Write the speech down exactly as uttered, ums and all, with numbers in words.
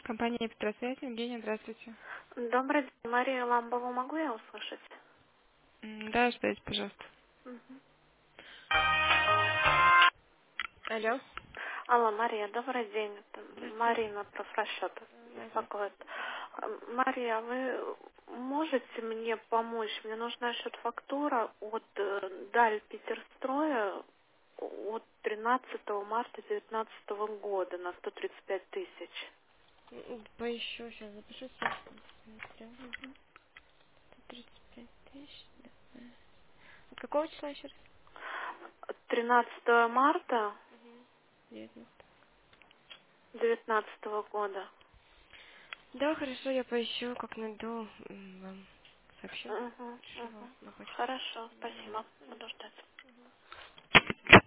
Компания Петросвязь, Евгения, здравствуйте. Добрый день, Мария Ламбова, могу я услышать? М, Да, ждите, пожалуйста. Мгм. Алло. Алло, Мария, добрый день. Это Здравствуйте. Марина профрасчет Да, беспокоит. Э, Мария, вы можете мне помочь? Мне нужна счет фактура от э, Даль Питерстроя от тринадцатого марта девятнадцатого года на сто тридцать пять тысяч. здравствуйте. Поищу, сейчас запишу. Смотрю. сто тридцать пять тысяч. От какого числа еще раз? тринадцатого марта девятнадцатого. девятнадцатого года. Да, хорошо, я поищу, как найду, м, вам сообщу. Угу, Чего угу. на почту. Хорошо, спасибо. Буду ждать.